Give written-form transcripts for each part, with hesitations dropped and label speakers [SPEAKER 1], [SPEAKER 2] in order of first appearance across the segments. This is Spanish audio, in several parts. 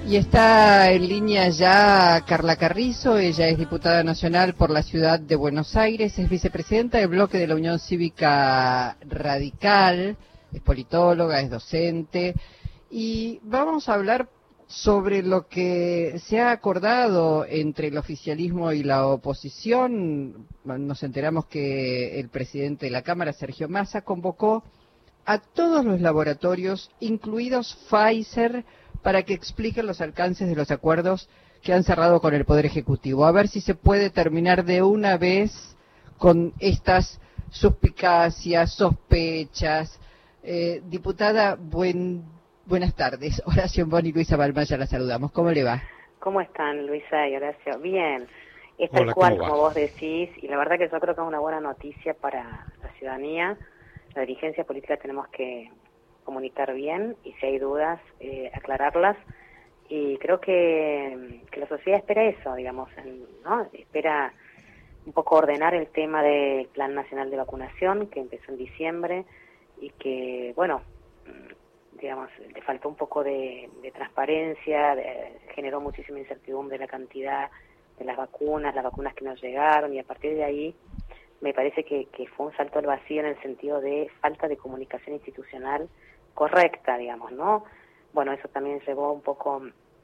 [SPEAKER 1] Y está en línea ya Carla Carrizo, ella es diputada nacional por la ciudad de Buenos Aires, es vicepresidenta del bloque de la Unión Cívica Radical, es politóloga, es docente, y vamos a hablar sobre lo que se ha acordado entre el oficialismo y la oposición. Nos enteramos que el presidente de la Cámara, Sergio Massa, convocó a todos los laboratorios, incluidos Pfizer, para que expliquen los alcances de los acuerdos que han cerrado con el Poder Ejecutivo. A ver si se puede terminar de una vez con estas suspicacias, sospechas. Diputada, buenas tardes. Horacio Bon y Luisa Balmaya la saludamos. ¿Cómo le va?
[SPEAKER 2] ¿Cómo están, Luisa y Horacio? Bien. Es tal cual como vos decís, y la verdad que yo creo que es una buena noticia para la ciudadanía. La dirigencia política tenemos que comunicar bien y si hay dudas, aclararlas. Y creo que la sociedad espera eso, digamos, ¿no? Espera un poco ordenar el tema del Plan Nacional de Vacunación, que empezó en diciembre y que, bueno, digamos, le faltó un poco de transparencia, generó muchísima incertidumbre la cantidad de las vacunas que nos llegaron, y a partir de ahí me parece que fue un salto al vacío en el sentido de falta de comunicación institucional correcta, digamos, ¿no? Bueno, eso también llevó un poco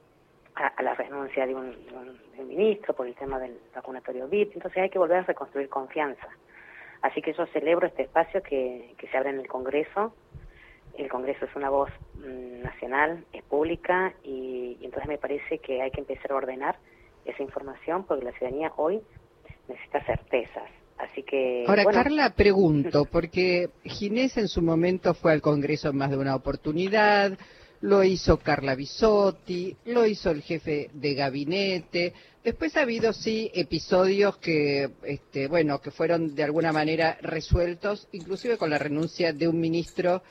[SPEAKER 2] a la renuncia de un ministro por el tema del vacunatorio VIP. Entonces hay que volver a reconstruir confianza. Así que yo celebro este espacio que se abre en el Congreso. El Congreso es una voz nacional, es pública, y entonces me parece que hay que empezar a ordenar esa información porque la ciudadanía hoy necesita certezas. Así que,
[SPEAKER 1] ahora,
[SPEAKER 2] bueno.
[SPEAKER 1] Carla, pregunto, porque Ginés en su momento fue al Congreso en más de una oportunidad, lo hizo Carla Bisotti, lo hizo el jefe de gabinete. Después ha habido, sí, episodios que, que fueron de alguna manera resueltos, inclusive con la renuncia de un ministro,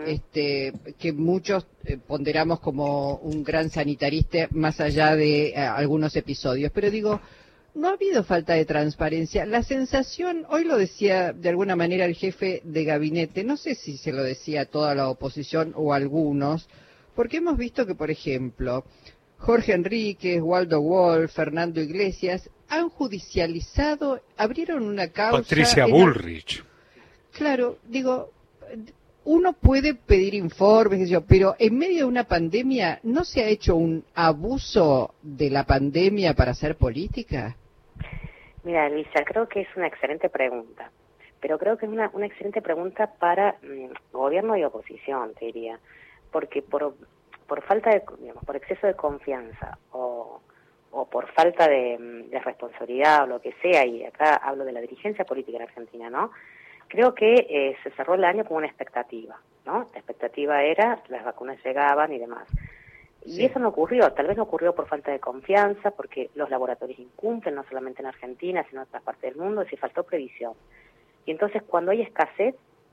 [SPEAKER 1] que muchos ponderamos como un gran sanitarista, más allá de algunos episodios. Pero digo, no ha habido falta de transparencia. La sensación, hoy lo decía de alguna manera el jefe de gabinete, no sé si se lo decía a toda la oposición o a algunos, porque hemos visto que, por ejemplo, Jorge Enríquez, Waldo Wolf, Fernando Iglesias han judicializado, abrieron una causa.
[SPEAKER 3] Patricia Bullrich.
[SPEAKER 1] Claro, digo, uno puede pedir informes, pero en medio de una pandemia, ¿no se ha hecho un abuso de la pandemia para hacer política?
[SPEAKER 2] Mira, Luisa, creo que es una excelente pregunta, pero creo que es una excelente pregunta para gobierno y oposición, te diría, porque por falta de, digamos, por exceso de confianza o por falta de responsabilidad o lo que sea, y acá hablo de la dirigencia política en Argentina, ¿no? Creo que se cerró el año con una expectativa, ¿no? La expectativa era las vacunas llegaban y demás. Y eso no ocurrió, tal vez no ocurrió por falta de confianza, porque los laboratorios incumplen, no solamente en Argentina, sino en otras partes del mundo, y se faltó previsión. Y entonces cuando hay escasez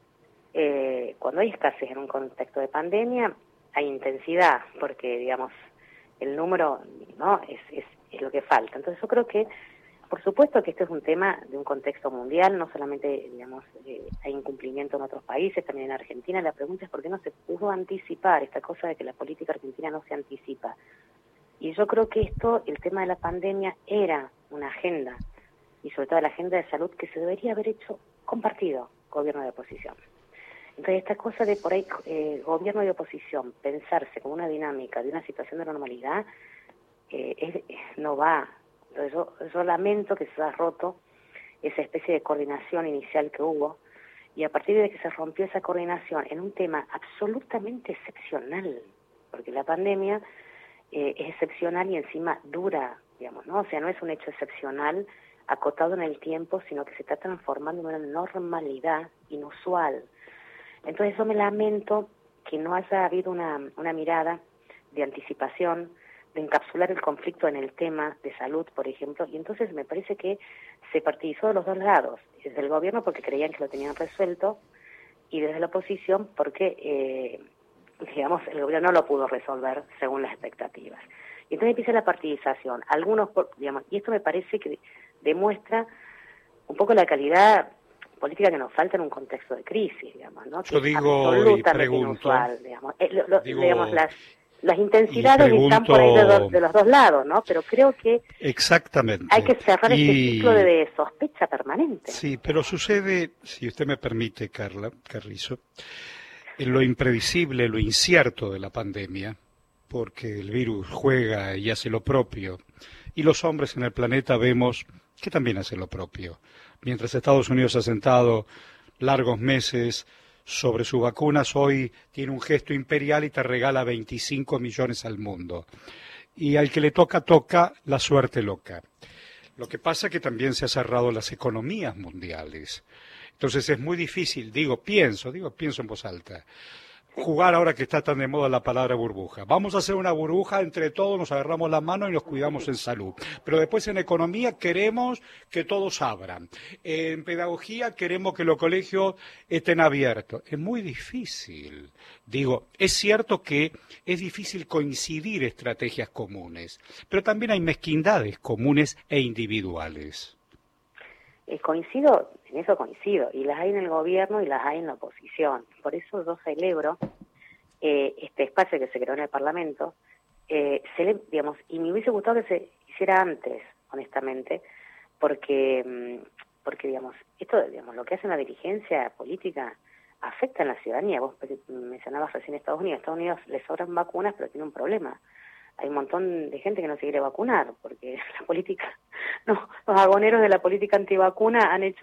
[SPEAKER 2] en un contexto de pandemia, hay intensidad, porque, digamos, el número, ¿no?, es lo que falta. Entonces yo creo que, por supuesto que este es un tema de un contexto mundial, no solamente, digamos, hay incumplimiento en otros países, también en Argentina. La pregunta es por qué no se pudo anticipar esta cosa de que la política argentina no se anticipa. Y yo creo que el tema de la pandemia era una agenda, y sobre todo la agenda de salud, que se debería haber hecho compartido, gobierno de oposición. Entonces esta cosa de por ahí, gobierno y oposición, pensarse como una dinámica de una situación de normalidad, no va. Entonces yo lamento que se haya roto esa especie de coordinación inicial que hubo, y a partir de que se rompió esa coordinación en un tema absolutamente excepcional, porque la pandemia es excepcional y encima dura, digamos, ¿no? O sea, no es un hecho excepcional acotado en el tiempo, sino que se está transformando en una normalidad inusual. Entonces yo me lamento que no haya habido una mirada de anticipación, de encapsular el conflicto en el tema de salud, por ejemplo, y entonces me parece que se partidizó de los dos lados, desde el gobierno porque creían que lo tenían resuelto, y desde la oposición porque, digamos, el gobierno no lo pudo resolver según las expectativas. Y entonces empieza la partidización, algunos, digamos, y esto me parece que demuestra un poco la calidad política que nos falta en un contexto de crisis, digamos, ¿no?
[SPEAKER 3] Yo
[SPEAKER 2] que
[SPEAKER 3] digo
[SPEAKER 2] absolutamente
[SPEAKER 3] y pregunto,
[SPEAKER 2] inusual, digamos. Digamos, Las intensidades están por ahí de los dos lados, ¿no? Pero creo que
[SPEAKER 3] exactamente.
[SPEAKER 2] Hay que cerrar este ciclo de sospecha permanente.
[SPEAKER 3] Sí, pero sucede, si usted me permite, Carla Carrizo, en lo imprevisible, lo incierto de la pandemia, porque el virus juega y hace lo propio, y los hombres en el planeta vemos que también hacen lo propio. Mientras Estados Unidos ha sentado largos meses sobre sus vacunas, hoy tiene un gesto imperial y te regala 25 millones al mundo. Y al que le toca, la suerte loca. Lo que pasa es que también se han cerrado las economías mundiales. Entonces es muy difícil, pienso en voz alta, jugar ahora que está tan de moda la palabra burbuja. Vamos a hacer una burbuja, entre todos nos agarramos la mano y nos cuidamos en salud. Pero después en economía queremos que todos abran. En pedagogía queremos que los colegios estén abiertos. Es muy difícil. Es cierto que es difícil coincidir estrategias comunes, pero también hay mezquindades comunes e individuales.
[SPEAKER 2] En eso coincido, y las hay en el gobierno y las hay en la oposición. Por eso yo celebro este espacio que se creó en el Parlamento, y me hubiese gustado que se hiciera antes, honestamente, porque lo que hace una dirigencia política afecta a la ciudadanía. Vos mencionabas recién Estados Unidos. A Estados Unidos le sobran vacunas, pero tiene un problema. Hay un montón de gente que no se quiere vacunar, porque la política, los agoneros de la política antivacuna han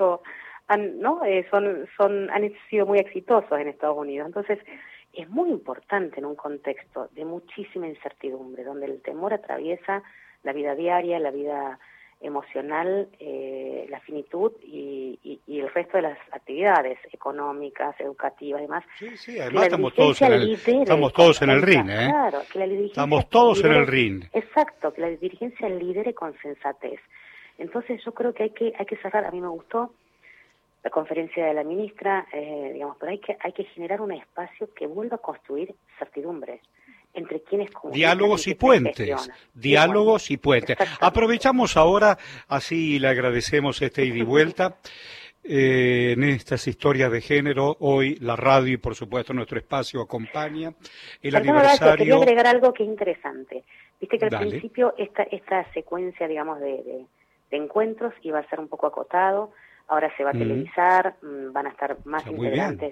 [SPEAKER 2] sido muy exitosos en Estados Unidos. Entonces, es muy importante en un contexto de muchísima incertidumbre, donde el temor atraviesa la vida diaria, la vida emocional, la finitud y el resto de las actividades económicas, educativas y demás.
[SPEAKER 3] Sí, además estamos todos en el ring, ¿eh?
[SPEAKER 2] Claro, que la dirigencia
[SPEAKER 3] estamos todos en el ring.
[SPEAKER 2] Exacto, que la dirigencia lidere con sensatez. Entonces yo creo que hay que cerrar. A mí me gustó la conferencia de la ministra, pero hay que generar un espacio que vuelva a construir certidumbre entre quienes
[SPEAKER 3] diálogos y puentes, y puentes. Aprovechamos ahora, así le agradecemos ida y vuelta, en estas historias de género. Hoy la radio y por supuesto nuestro espacio acompaña el aniversario.
[SPEAKER 2] Quería agregar algo que es interesante. Viste que al principio esta secuencia, de encuentros iba a ser un poco acotado. Ahora se va a televisar, van a estar más integrantes,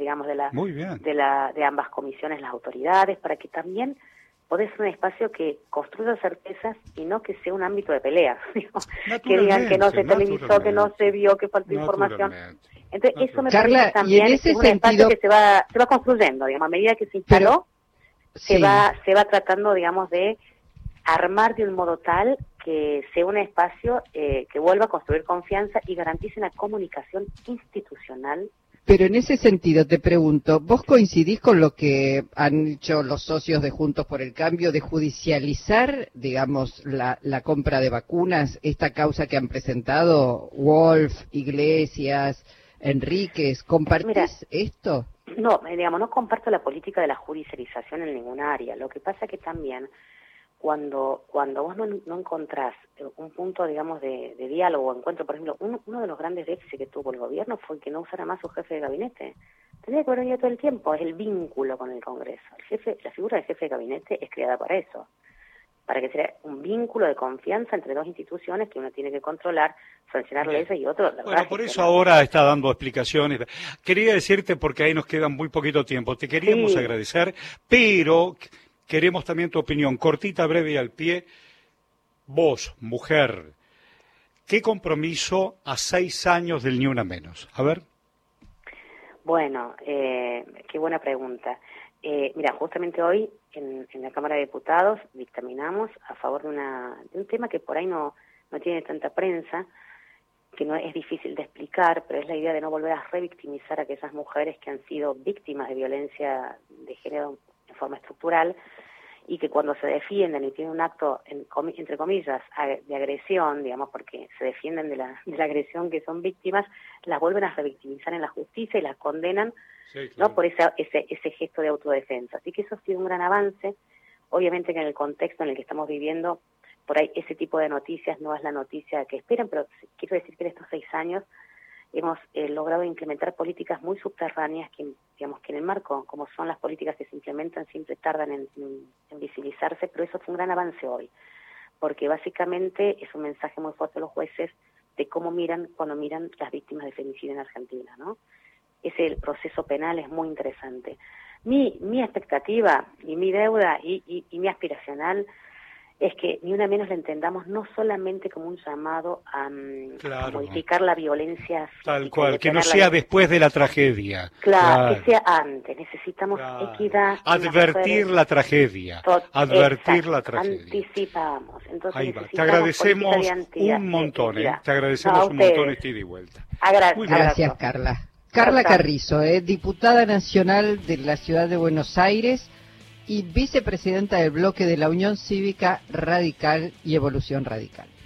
[SPEAKER 2] de ambas comisiones, las autoridades, para que también podés ser un espacio que construya certezas y no que sea un ámbito de pelea. Que digan que no se televisó, que no se vio, que faltó información. Entonces, eso me parece también es un espacio que se va construyendo, a medida que se instaló, se va tratando, de armar de un modo tal que sea un espacio que vuelva a construir confianza y garantice una comunicación institucional.
[SPEAKER 1] Pero en ese sentido te pregunto, ¿vos coincidís con lo que han hecho los socios de Juntos por el Cambio de judicializar, la compra de vacunas, esta causa que han presentado Wolf, Iglesias, Enríquez? ¿Compartís esto?
[SPEAKER 2] No, no comparto la política de la judicialización en ningún área. Lo que pasa que también cuando vos no encontrás un punto, de diálogo o encuentro, por ejemplo, uno de los grandes déficits que tuvo el gobierno fue que no usara más su jefe de gabinete. Tendría que haber venido todo el tiempo, es el vínculo con el Congreso. La figura del jefe de gabinete es creada para eso, para que sea un vínculo de confianza entre dos instituciones que uno tiene que controlar, sancionar leyes y otro.
[SPEAKER 3] Por eso ahora está dando explicaciones. Quería decirte, porque ahí nos queda muy poquito tiempo, te queríamos agradecer, pero queremos también tu opinión, cortita, breve y al pie. Vos, mujer, ¿qué compromiso a 6 años del Ni Una Menos? A ver.
[SPEAKER 2] Bueno, qué buena pregunta. Mira, justamente hoy en la Cámara de Diputados dictaminamos a favor de un tema que por ahí no tiene tanta prensa, que no es difícil de explicar, pero es la idea de no volver a revictimizar a aquellas mujeres que han sido víctimas de violencia de género en forma estructural, y que cuando se defienden y tienen un acto, entre comillas, de agresión, porque se defienden de la agresión que son víctimas, las vuelven a revictimizar en la justicia y las condenan, claro, ¿no?, por ese gesto de autodefensa. Así que eso ha sido un gran avance. Obviamente que en el contexto en el que estamos viviendo, por ahí ese tipo de noticias no es la noticia que esperan, pero quiero decir que en estos 6 años hemos logrado implementar políticas muy subterráneas que, digamos, que en el marco, como son las políticas que se implementan, siempre tardan en visibilizarse, pero eso fue un gran avance hoy, porque básicamente es un mensaje muy fuerte a los jueces de cómo miran cuando miran las víctimas de femicidio en Argentina, ¿no? El proceso penal es muy interesante. Mi expectativa y mi deuda y mi aspiracional es que ni una menos la entendamos no solamente como un llamado a modificar la violencia física,
[SPEAKER 3] tal cual, que no sea después de la tragedia.
[SPEAKER 2] Claro, que sea antes. Necesitamos equidad.
[SPEAKER 3] Advertir la tragedia. Advertir la tragedia.
[SPEAKER 2] Anticipamos. Entonces
[SPEAKER 3] ahí va. Te agradecemos un montón, Te agradecemos un montón este ida y vuelta.
[SPEAKER 1] Gracias, Carla. Carla Carrizo, diputada nacional de la ciudad de Buenos Aires y vicepresidenta del bloque de la Unión Cívica Radical y Evolución Radical.